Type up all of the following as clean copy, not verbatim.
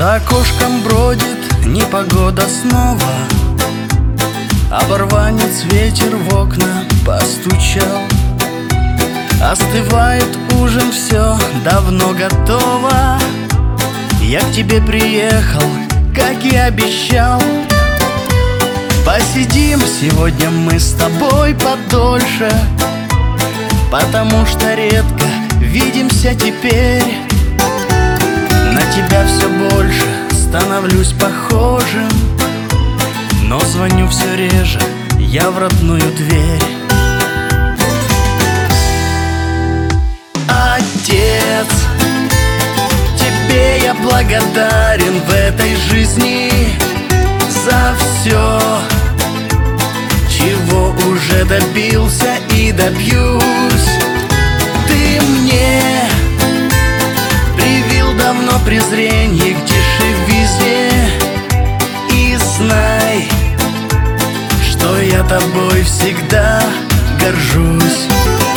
За окошком бродит непогода снова. Оборванец ветер в окна постучал. Остывает ужин, все давно готово. Я к тебе приехал, как и обещал. Посидим сегодня мы с тобой подольше, потому что редко видимся теперь. На тебя все больше становлюсь похожим, но звоню все реже я в родную дверь. Отец, тебе я благодарен в этой жизни за все, чего уже добился и добьюсь. Ты мне привил давно презрение к дешевизне. И знай, что я тобой всегда горжусь.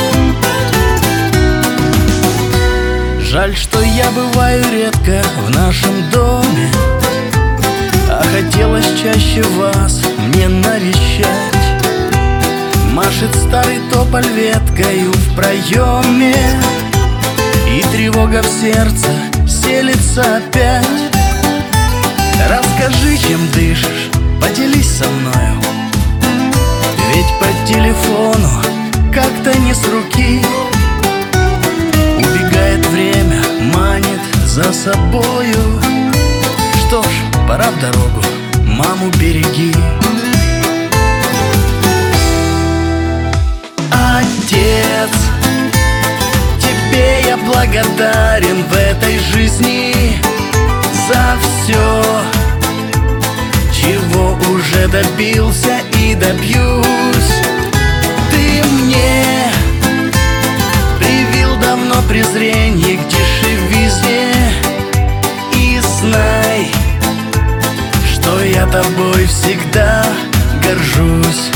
Жаль, что я бываю редко в нашем доме, а хотелось чаще вас мне навещать. Машет старый тополь веткою в проеме, и тревога в сердце селится опять. Расскажи, чем дышишь, поделись со мною, ведь по телефону как-то не с руки. Убегает время, манит за собою. Что ж, пора в дорогу, маму береги. Отец, тебе я благодарен в этой жизни за все, чего уже добился и добьюсь. Ты мне привил давно презрение к дешевизне. И знай, что я тобой всегда горжусь.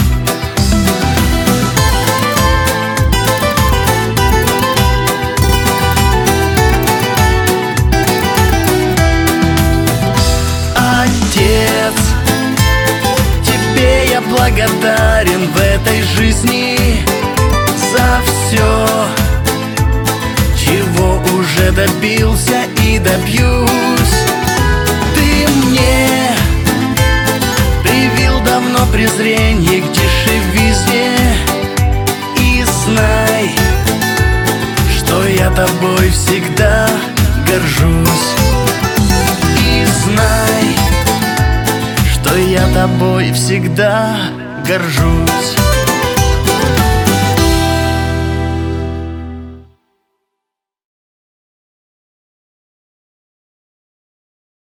Отец, тебе я благодарен в этой жизни за все, чего уже добился и добьюсь. Ты мне привил давно презрение к дешевизне. И знай, что я тобой всегда горжусь. И знай, что я тобой всегда горжусь.